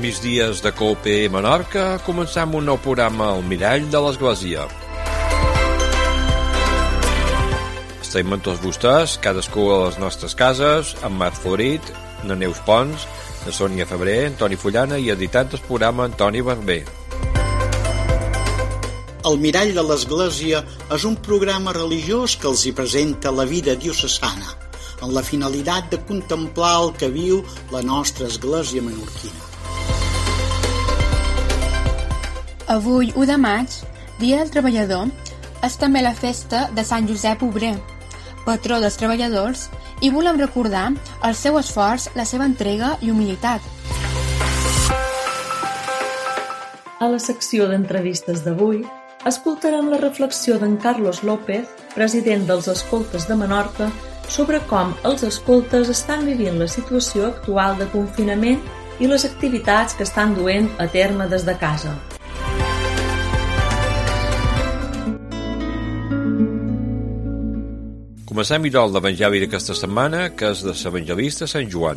migdies de Colpe i Menorca, començam un nou programa al Mirall de l'Església. Estem amb tots vostès, cadascú a les nostres cases, amb Marc Florit, na Neus Pons, na Sònia Febrer, Antoni Fullana i editant el programa Antoni Barber. El Mirall de l'Església és un programa religiós que els hi presenta la vida diocesana, amb la finalitat de contemplar el que viu la nostra església menorquina. Avui, 1 de maig, Dia del Treballador, és també la festa de Sant Josep Obrer, patró dels treballadors, i volem recordar el seu esforç, la seva entrega i humilitat. A la secció d'entrevistes d'avui, escoltarem la reflexió d'en Carlos López, president dels Escoltes de Menorca, sobre com els escoltes estan vivint la situació actual de confinament i les activitats que estan duent a terme des de casa. Comencem idò l'Evangeli d'aquesta setmana, que és de l'evangelista Sant Joan.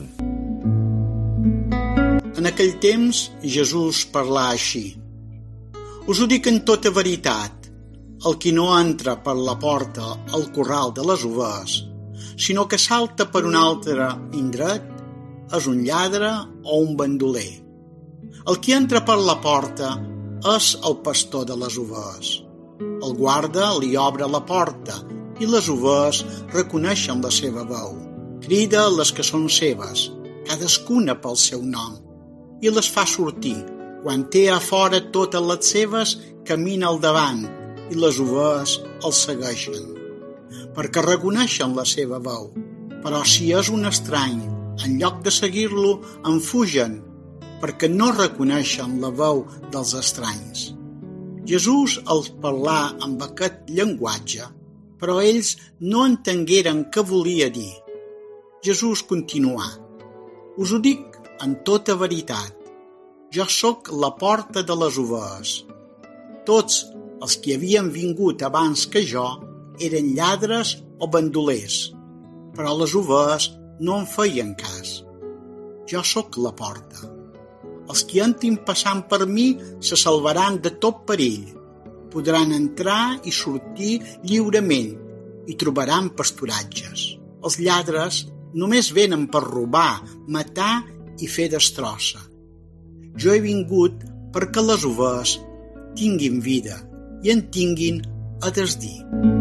En aquell temps, Jesús parlà així: «Us ho dic en tota veritat, el qui no entra per la porta al corral de les ovelles, sinó que salta per un altre indret, és un lladre o un bandoler. El qui entra per la porta és el pastor de les ovelles. El guarda li obre la porta i les ovelles reconeixen la seva veu. Crida les que són seves, cadascuna pel seu nom, i les fa sortir. Quan té a fora totes les seves, camina al davant i les ovelles el segueixen, perquè reconeixen la seva veu. Però si és un estrany, en lloc de seguir-lo, en fugen, perquè no reconeixen la veu dels estranys». Jesús els parlà amb aquest llenguatge, però ells no entengueren què volia dir. Jesús continuà: «Us ho dic en tota veritat, jo sóc la porta de les ovelles. Tots els que havien vingut abans que jo eren lladres o bandolers, però les ovelles no en feien cas. Jo sóc la porta. Els que entrin passant per mi se salvaran de tot perill. Podran entrar i sortir lliurement i trobaran pasturatges. Els lladres només venen per robar, matar i fer destrossa. Jo he vingut perquè les ovelles tinguin vida i en tinguin a desdir».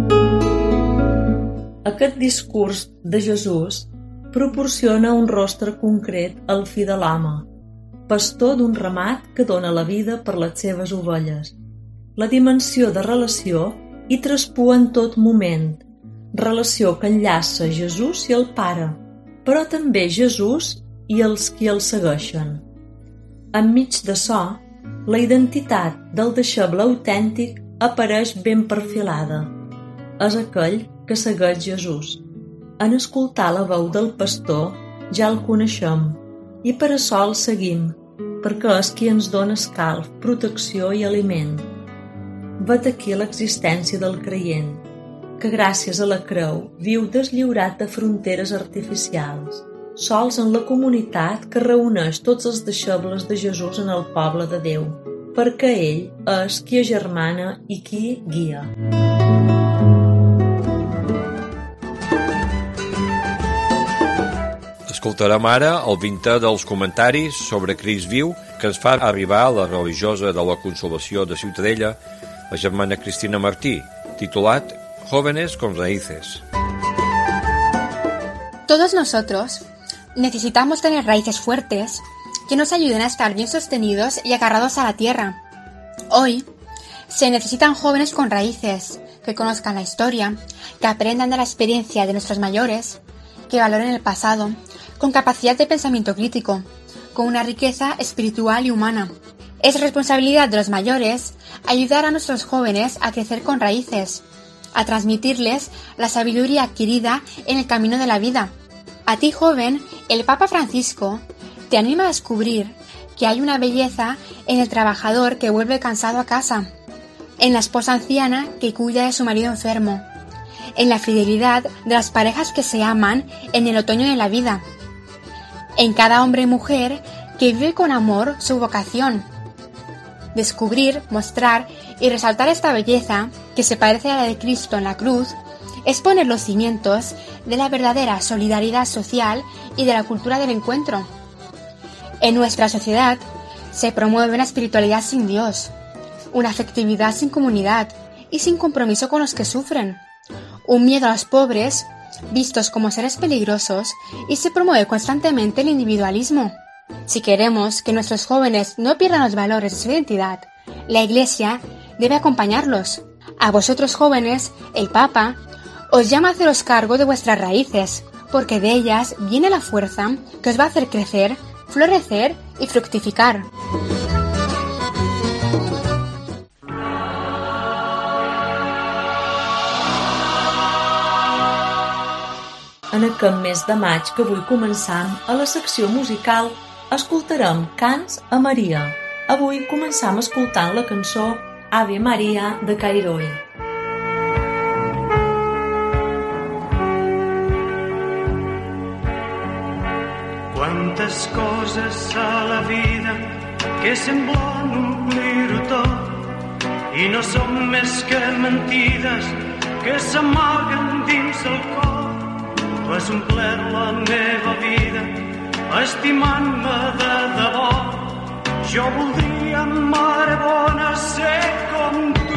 Aquest discurs de Jesús proporciona un rostre concret al fill de l'home, pastor d'un ramat que dona la vida per les seves ovelles. La dimensió de relació hi traspua en tot moment, relació que enllaça Jesús i el Pare, però també Jesús i els qui el segueixen. Enmig d'açò, la identitat del deixeble autèntic apareix ben perfilada. És aquell que segueix Jesús. En escoltar la veu del pastor ja el coneixem i per això el seguim, perquè és qui ens dona escalf, protecció i aliment. Vet aquí l'existència del creient, que gràcies a la creu viu deslliurat de fronteres artificials, sols en la comunitat que reuneix tots els deixebles de Jesús en el poble de Déu, perquè ell és qui agermana i qui guia. Escoltarem ara el 20è dels comentaris sobre Crist viu que ens fa arribar la religiosa de la Consolació de Ciutadella, la germana Cristina Martí, titulat Jóvenes con raíces. Todos nosotros necesitamos tener raíces fuertes que nos ayuden a estar bien sostenidos y agarrados a la tierra. Hoy se necesitan jóvenes con raíces, que conozcan la historia, que aprendan de la experiencia de nuestros mayores, que valoren el pasado, con capacidad de pensamiento crítico, con una riqueza espiritual y humana. Es responsabilidad de los mayores ayudar a nuestros jóvenes a crecer con raíces, a transmitirles la sabiduría adquirida en el camino de la vida. A ti, joven, el Papa Francisco te anima a descubrir que hay una belleza en el trabajador que vuelve cansado a casa, en la esposa anciana que cuida de su marido enfermo, en la fidelidad de las parejas que se aman en el otoño de la vida, en cada hombre y mujer que vive con amor su vocación. Descubrir, mostrar y resaltar esta belleza, que se parece a la de Cristo en la cruz, es poner los cimientos de la verdadera solidaridad social y de la cultura del encuentro. En nuestra sociedad se promueve una espiritualidad sin Dios, una afectividad sin comunidad y sin compromiso con los que sufren, un miedo a los pobres, vistos como seres peligrosos, y se promueve constantemente el individualismo. Si queremos que nuestros jóvenes no pierdan los valores de su identidad, la Iglesia debe acompañarlos. A vosotros jóvenes, el Papa os llama a haceros cargo de vuestras raíces, porque de ellas viene la fuerza que os va a hacer crecer, florecer y fructificar. En aquest mes de maig que avui començam, a la secció musical escoltarem Cants a Maria. Avui començam escoltant la cançó Ave Maria de Cairoe. Quantes coses a la vida que semblen omplir-ho tot i no són més que mentides que s'amaguen dins el cor. Tu has omplert la meva vida estimant-me de debò. Jo voldria, mare bona, ser com tu.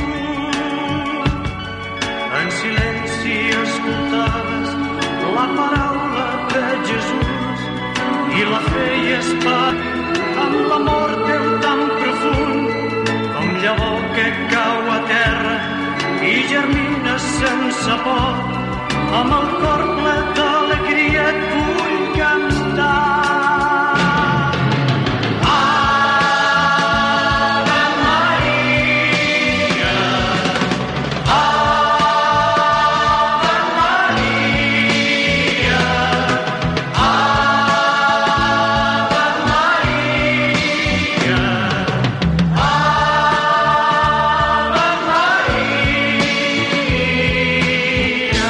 En silenci escoltaves la paraula de Jesús i la feies patir amb l'amor teu tan profund com llavor que cau a terra i germina sense por. Amb el cor ple d'alegria et vull cantar. Ave Maria, Ave Maria, Ave Maria, Ave Maria.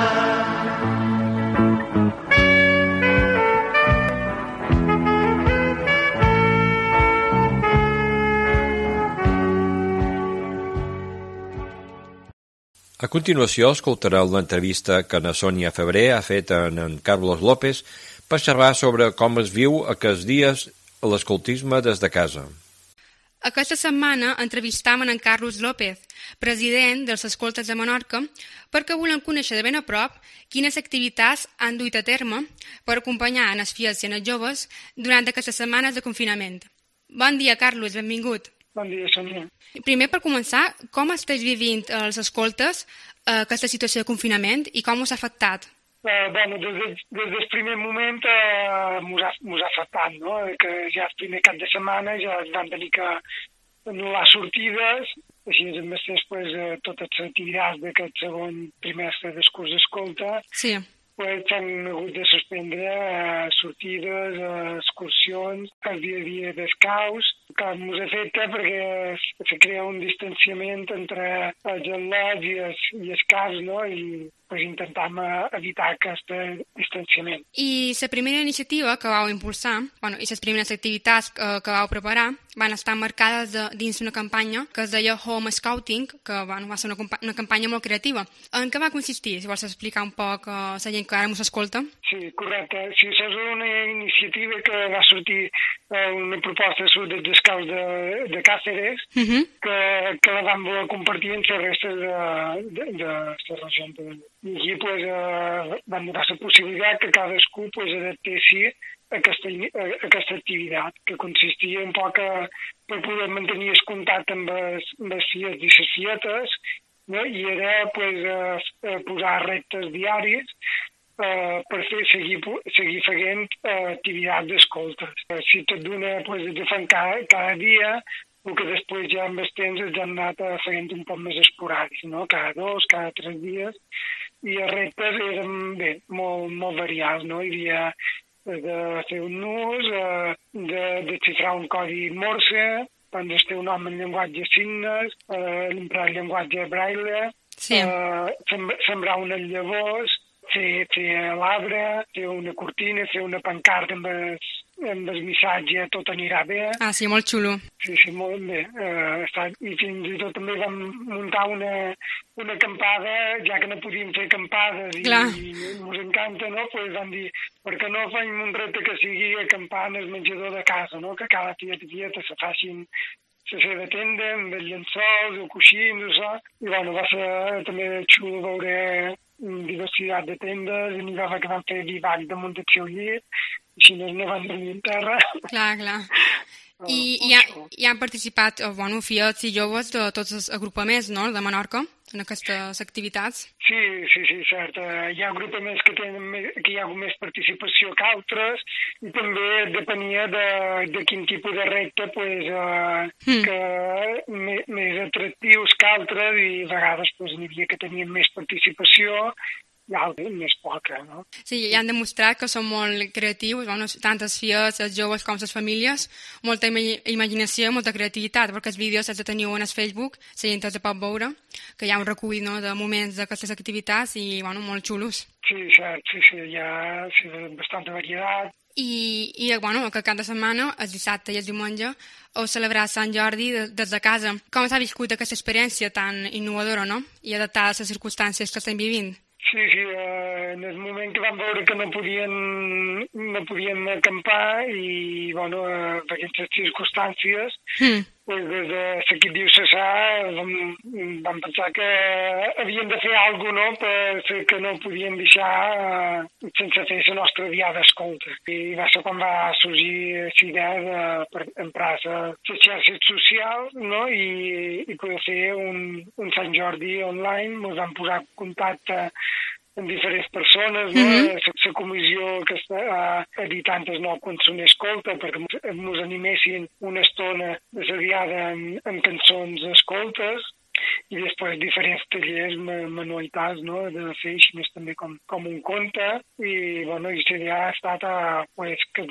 A continuació escoltareu l'entrevista que na Sònia Febrer ha fet en Carlos López per xerrar sobre com es viu aquests dies l'escoltisme des de casa. Aquesta setmana entrevistam en Carlos López, president dels Escoltes de Menorca, perquè volem conèixer de ben a prop quines activitats han duit a terme per acompanyar els fills i els joves durant aquestes setmanes de confinament. Bon dia, Carlos, benvingut. Bon dia, Sònia. Primer, per començar, com esteu vivint els escoltes aquesta situació de confinament i com us ha afectat? Bueno, des del primer moment mos ha afectat, no? Que ja el primer cap de setmana ja es van tenir que anul·lar sortides, així després totes les activitats d'aquest segon trimestre del curs d'escolta, Sí. s'han hagut de suspendre sortides, excursions, el dia a dia d'escaus, que ens afecta perquè se crea un distanciament entre els al·lots i els caps, no? I intentam evitar aquest distanciament. I la primera iniciativa que vau impulsar, i les primeres activitats que vau preparar, van estar marcades dins una campanya que es deia Home Scouting, que va ser una campanya molt creativa. En què va consistir? Si vols explicar un poc a la gent que ara ens escolta. Sí, correcte. Sí, això és una iniciativa que va sortir una proposta des dels Scouts de Càceres, que la vam voler compartir amb la resta de la regió. I aquí vam donar la possibilitat que cadascú adaptessi aquesta activitat, que consistia un poc per poder mantenir el contacte amb els fills i les filletes, no? I era posar reptes diaris per seguir fent activitats d'escoltes. Si tot d'una de fent cada dia, el que després ja amb el temps ens han anat fent un poc més esporàdics, no? Cada 2, cada 3 dies, i els reptes eren molt variats, no? Hi havia de fer un nus, de desxifrar un codi morse, d'estar un home en llenguatge signes, emprar el llenguatge braille, sembrar unes llavors, fer l'arbre, fer una cortina, fer una pancarta amb amb el missatge tot anirà bé. Ah, sí, molt xulo. Sí, molt bé. I fins i tot també vam muntar una acampada, ja que no podíem fer acampades i ens encanta, no? Pues vam dir, per què no fem un repte que sigui acampar en el menjador de casa, no? Que cada tieta se facin la seva tenda amb els llençols, el coixins, això. I bueno, va ser també xulo veure diversitat de tendes, i n'hi va que van fer vivac damunt del seu llit, així no van dormir en terra. Clar. I hi han participat, filles i joves de tots els agrupaments, no?, de Menorca, en aquestes activitats. Sí, cert. Hi ha agrupaments que hi ha més participació que altres, i també depenia de quin tipus de repte, que més atractius que altres, i a vegades n'hi havia que tenien més participació, i altres més poca, no? Sí, i han demostrat que són molt creatius, tant les filles, els joves com les famílies, molta imaginació i molta creativitat, perquè els vídeos els teniu en el Facebook, la gent els pot veure, que hi ha un recull, no?, de moments d'aquestes activitats i, molt xulos. Sí, cert, hi ha bastanta varietat. I que cada setmana, el dissabte i el diumenge, heu celebrat Sant Jordi des de casa. Com s'ha viscut aquesta experiència tan innovadora, no?, i adaptada a les circumstàncies que estem vivint? Sí, en el moment que vam veure que no podíem acampar i, per aquestes circumstàncies, des de l'equip diocesà vam pensar que havíem de fer alguna cosa, no?, que no podíem deixar sense fer la nostra diada d'escolta. I va ser quan va sorgir la idea d'emprar les xarxes socials, no?, i poder fer un Sant Jordi online. Ens vam posar en contacte amb diferents persones, no? La comissió que està editant el nou cançoner escolta, perquè ens animessin una estona de la diada amb cançons escoltes, i després diferents tallers, manualitats, no?, de fer així més també com un conte, i la idea ha estat que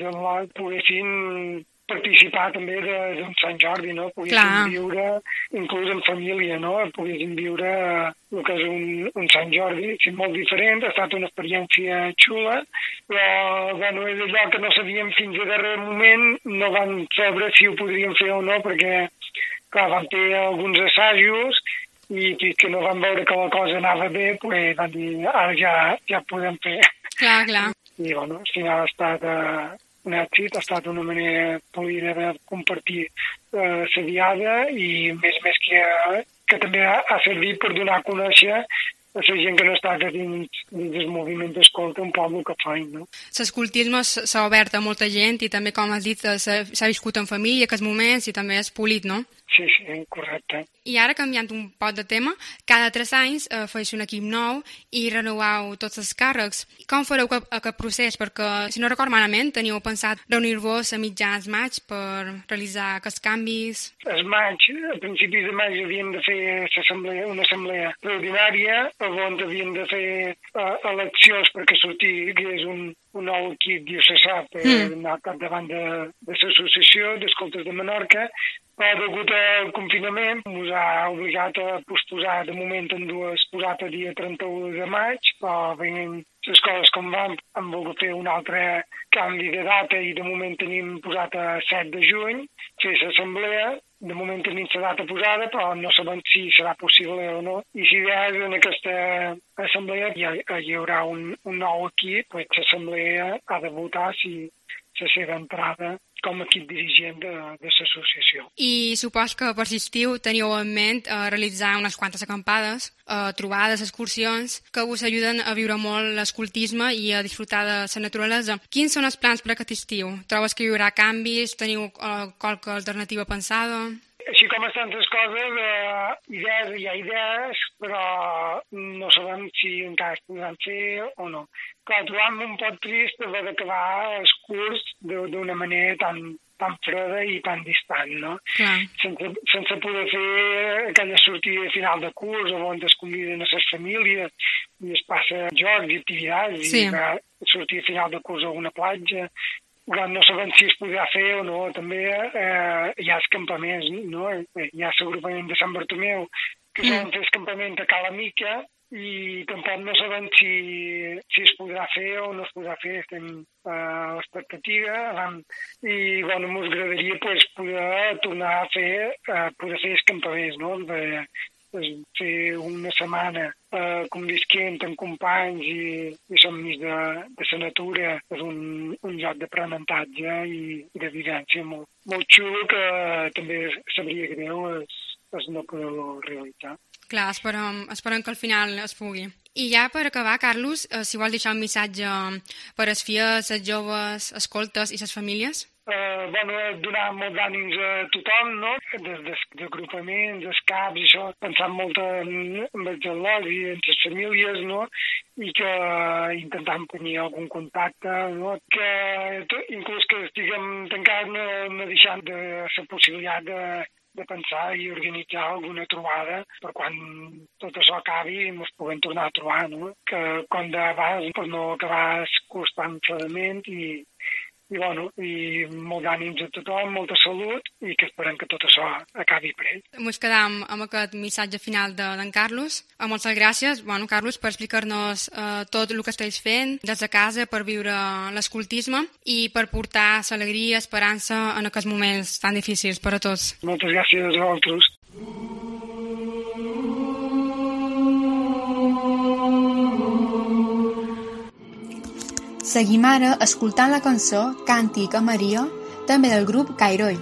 poguessin participar també d'un Sant Jordi, no? Poguessin viure, inclús en família, no? Poguessin viure el que és un Sant Jordi. És molt diferent, ha estat una experiència xula, però és allò que no sabíem fins a darrer moment, no vam saber si ho podríem fer o no, perquè clar, vam fer alguns assajos i fins que no vam veure que la cosa anava bé, vam dir, ara ja podem fer. Clar. I al final ha estat un èxit, ha estat una manera polida de compartir la diada, i més que també ha servit per donar a conèixer a la gent que no està dins del moviment d'escolta un poble que feim, no? L'escoltisme s'ha obert a molta gent i també, com has dit, s'ha viscut en família aquests moments i també és polit, no? Sí, correcte. I ara, canviant un poc de tema, cada 3 anys feu un equip nou i renoveu tots els càrrecs. Com fareu aquest procés? Perquè, si no recordo malament, teniu pensat reunir-vos a mitjans maig per realitzar aquests canvis? A principis de maig havíem de fer una assemblea extraordinària, on havíem de fer eleccions perquè sortís un nou equip diocesà per anar al capdavant de l'associació d'escoltes de Menorca, però degut al confinament ens ha obligat a posposar de moment posat el dia 31 de maig, però venint les coses com van, hem volgut fer un altre canvi de data i de moment tenim posat a 7 de juny, fer l'assemblea. De moment tenim la data posada, però no sabem si serà possible o no. I si en aquesta assemblea hi haurà un nou equip, l'assemblea ha de votar si la seva entrada com a equip dirigent de l'associació. I supos que per l'estiu teniu en ment realitzar unes quantes acampades, trobades, excursions, que us ajuden a viure molt l'escoltisme i a disfrutar de la naturalesa. Quins són els plans per aquest estiu? Trobes que hi haurà canvis? Teniu qualque alternativa pensada? Així com estan les coses, hi ha idees, però no sabem si encara es podran fer o no. Clar, trobam un poc trist haver d'acabar el curs d'una manera tan freda i tan distant, no? Sense poder fer aquella sortida final de curs on es conviden a les famílies i es passa jocs i activitats i sortida final de curs a una platja. No sabem si es podrà fer o no. També hi ha els campaments, no? Hi ha l'agrupament de Sant Bartomeu que solen fer el campament a Cala Mica, i tampoc no sabem si es podrà fer o no es podrà fer, estem a l'expectativa, i bueno, ens agradaria poder tornar a poder fer escampaments, no? Fer una setmana convisquent amb companys i somnis de la natura, és un lloc d'aprenentatge i de vivència molt xulo que també sabria greu és no poder-lo realitzar. Clar, esperem que al final es pugui. I ja per acabar, Carlos, si vols deixar un missatge per als filles, els joves, escoltes i les famílies? Donar molt d'ànims a tothom, no? Des d'agrupaments, dels caps i això, pensant molt en els genolls i en les famílies, no? I que intentant tenir algun contacte, no? Que inclús que estiguem tancats no deixant de la possibilitat de pensar i organitzar alguna trobada per quan tot això acabi i ens puguem tornar a trobar, no? Que com d'abans per no acabar constantment i molt d'ànims a tothom, molta salut i que esperem que tot això acabi per ell. Ens quedam amb aquest missatge final d'en Carlos. Moltes gràcies, Carlos, per explicar-nos tot el que estàs fent des de casa per viure l'escoltisme i per portar alegria i esperança en aquests moments tan difícils per a tots. Moltes gràcies a vosaltres. Seguim ara escoltant la cançó Càntic a Maria, també del grup Cairoi.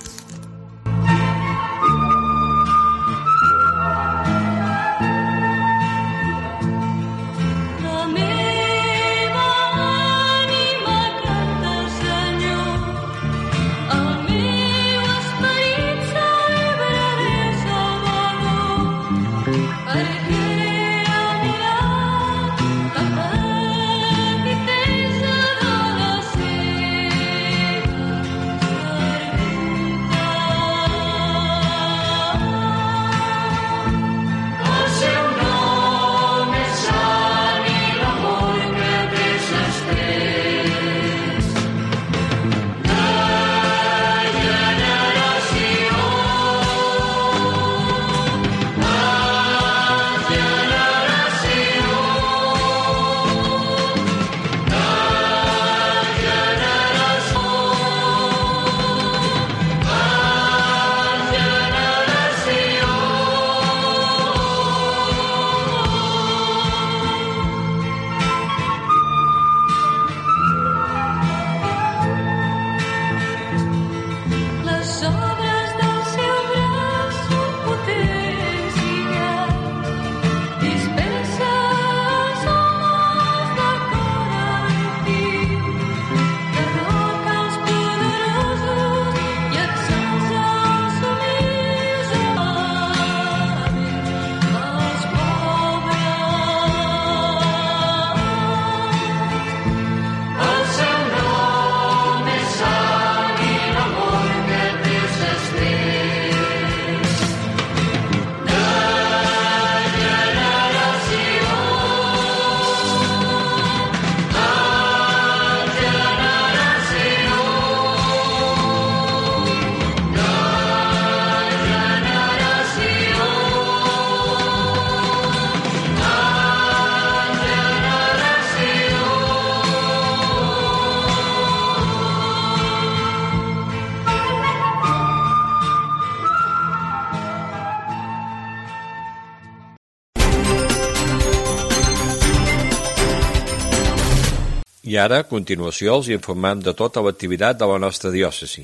I ara, a continuació, els informem de tota l'activitat de la nostra diòcesi.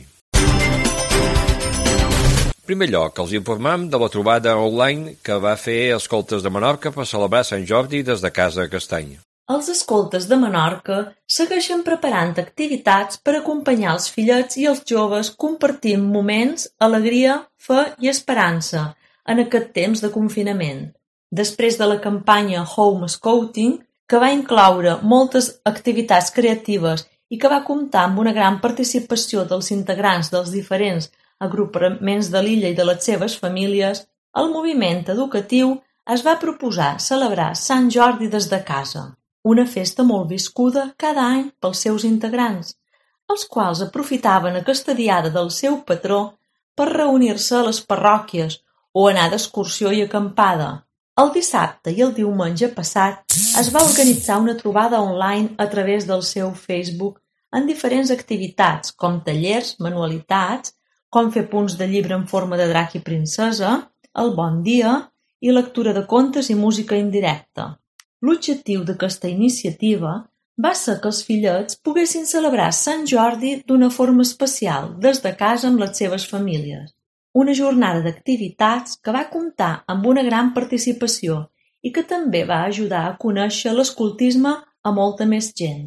En primer lloc, els informem de la trobada online que va fer Escoltes de Menorca per celebrar Sant Jordi des de casa a Castany. Els Escoltes de Menorca segueixen preparant activitats per acompanyar els fillets i els joves compartint moments, alegria, fe i esperança en aquest temps de confinament. Després de la campanya Home Scouting, que va incloure moltes activitats creatives i que va comptar amb una gran participació dels integrants dels diferents agrupaments de l'illa i de les seves famílies, el moviment educatiu es va proposar celebrar Sant Jordi des de casa, una festa molt viscuda cada any pels seus integrants, els quals aprofitaven aquesta diada del seu patró per reunir-se a les parròquies o anar d'excursió i acampada, El dissabte i el diumenge passat es va organitzar una trobada online a través del seu Facebook en diferents activitats com tallers, manualitats, com fer punts de llibre en forma de drac i princesa, el bon dia i lectura de contes i música indirecta. L'objectiu d'aquesta iniciativa va ser que els fillets poguessin celebrar Sant Jordi d'una forma especial des de casa amb les seves famílies. Una jornada d'activitats que va comptar amb una gran participació i que també va ajudar a conèixer l'escoltisme a molta més gent.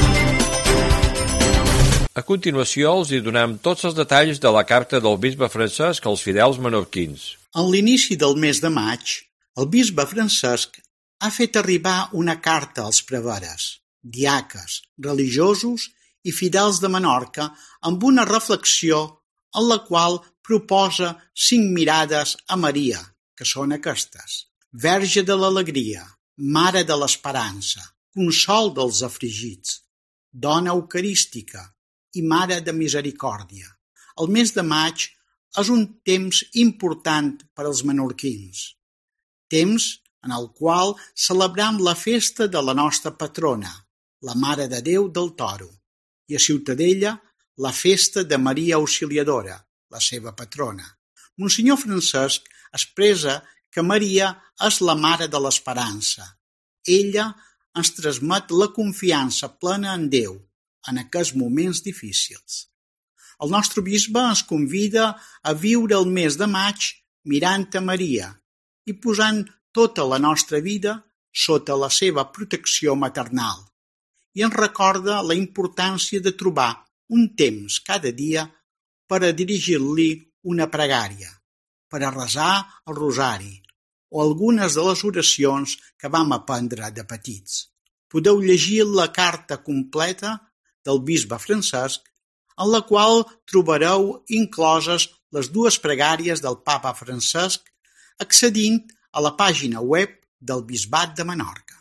A continuació els hi donem tots els detalls de la carta del bisbe Francesc als fidels menorquins. En l'inici del mes de maig, el bisbe Francesc ha fet arribar una carta als preveres, diaques, religiosos i fidels de Menorca amb una reflexió en la qual proposa 5 mirades a Maria, que són aquestes: Verge de l'alegria, Mare de l'esperança, Consol dels afligits, Dona eucarística i Mare de misericòrdia. El mes de maig és un temps important per als menorquins, temps en el qual celebrem la festa de la nostra patrona, la Mare de Déu del Toro, i a Ciutadella la festa de Maria Auxiliadora, la seva patrona. Monsenyor Francesc expressa que Maria és la Mare de l'Esperança. Ella ens transmet la confiança plena en Déu en aquests moments difícils. El nostre bisbe ens convida a viure el mes de maig mirant a Maria i posant tota la nostra vida sota la seva protecció maternal. I ens recorda la importància de trobar un temps cada dia per a dirigir-li una pregària, per a resar el rosari o algunes de les oracions que vam aprendre de petits. Podeu llegir la carta completa del bisbe Francesc, en la qual trobareu incloses les 2 pregàries del papa Francesc accedint a la pàgina web del Bisbat de Menorca.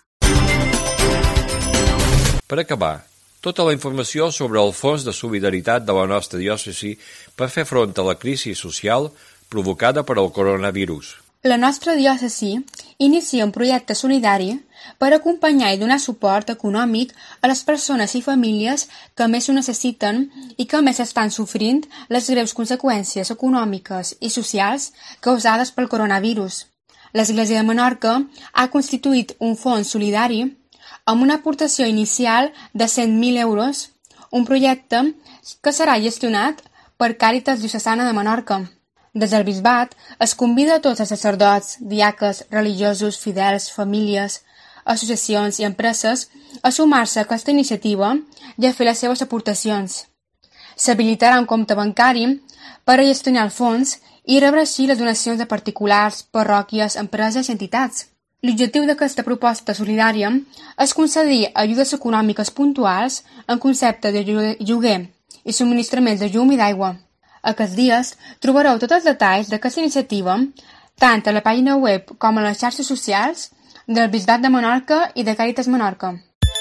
Per acabar, tota la informació sobre el Fons de Solidaritat de la nostra diòcesi per fer front a la crisi social provocada per el coronavirus. La nostra diòcesi inicia un projecte solidari per acompanyar i donar suport econòmic a les persones i famílies que més ho necessiten i que més estan sofrint les greus conseqüències econòmiques i socials causades pel coronavirus. L'Església de Menorca ha constituït un fons solidari amb una aportació inicial de 100.000 euros, un projecte que serà gestionat per Càritas Diocesana de Menorca. Des del bisbat es convida a tots els sacerdots, diaques, religiosos, fidels, famílies, associacions i empreses a sumar-se a aquesta iniciativa i a fer les seves aportacions. S'habilitarà un compte bancari per a gestionar el fons i rebre així les donacions de particulars, parròquies, empreses i entitats. L'objectiu d'aquesta proposta solidària és concedir ajudes econòmiques puntuals en concepte de lloguer i subministraments de llum i d'aigua. Aquests dies trobareu tots els detalls d'aquesta iniciativa tant a la pàgina web com a les xarxes socials del Bisbat de Menorca i de Càritas Menorca.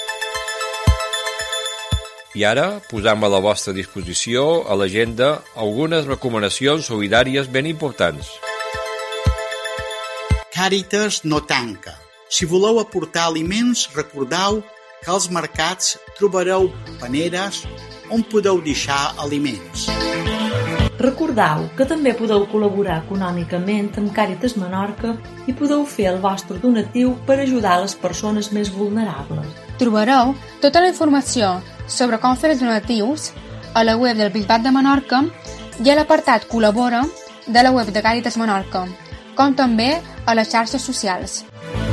I ara posam a la vostra disposició a l'agenda algunes recomanacions solidàries ben importants. Càritas no tanca. Si voleu aportar aliments, recordeu que als mercats trobareu paneres on podeu deixar aliments. Recordeu que també podeu col·laborar econòmicament amb Càritas Menorca i podeu fer el vostre donatiu per ajudar les persones més vulnerables. Trobareu tota la informació sobre com fer els donatius a la web del Bisbat de Menorca i a l'apartat Col·labora de la web de Càritas Menorca, com també a les xarxes socials.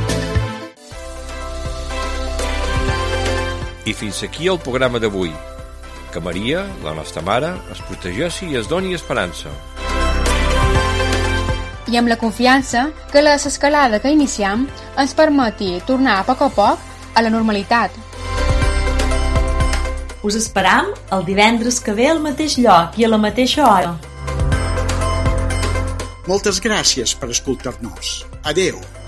I fins aquí el programa d'avui. Que Maria, la nostra mare, es protegeixi i es doni esperança. I amb la confiança que la desescalada que iniciem ens permeti tornar a poc a la normalitat. Us esperam el divendres que ve al mateix lloc i a la mateixa hora. Moltes gràcies per escoltar-nos. Adeu.